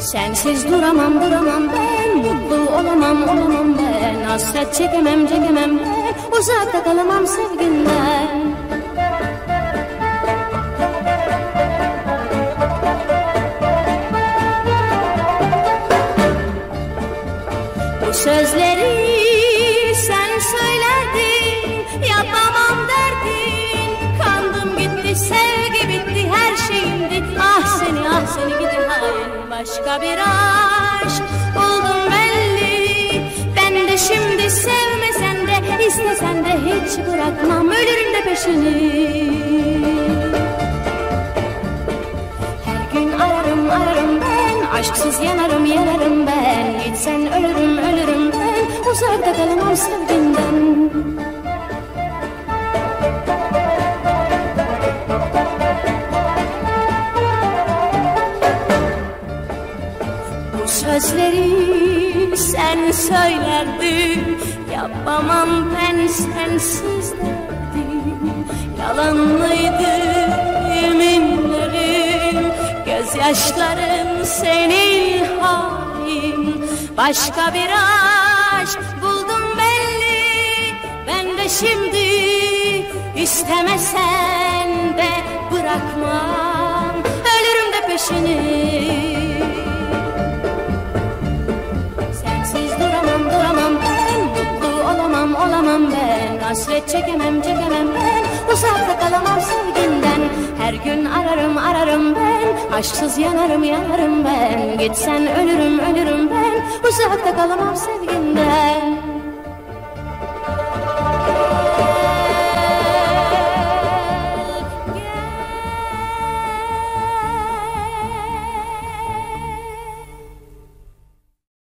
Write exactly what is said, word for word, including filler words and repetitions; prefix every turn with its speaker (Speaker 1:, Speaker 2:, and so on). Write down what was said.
Speaker 1: Sensiz duramam duramam ben, mutlu olamam olamam ben, hasret çekemem çekemem ben, uzakta kalamam sevginden. Bu sözleri sen söylerdin, yapamam derdin, kandım gitti, sevgi bitti, her şeyimdi, ah seni ah seni gidi hain. Başka bir aşk buldum belli, ben de şimdi sevmesen de istesen de hiç bırakmam, ölürüm de peşini. Her gün ararım ararım ben, aşksız yanarım yanarım ben, gitsen ölürüm ölürüm ben, uzakta kalamam sevginden. Sözleri sen söylerdin, yapamam ben sensiz derdim. Yalanlıydı yeminlerin, gözyaşların senin halin. Başka bir aşk buldum belli, ben de şimdi istemesen de bırakmam, ölürüm de peşini. Olamam ben, hasret çekemem çekemem ben, uzakta kalamam sevginden. Her gün ararım ararım ben, aşksız yanarım yanarım ben, gitsen ölürüm ölürüm ben, uzakta kalamam sevginden.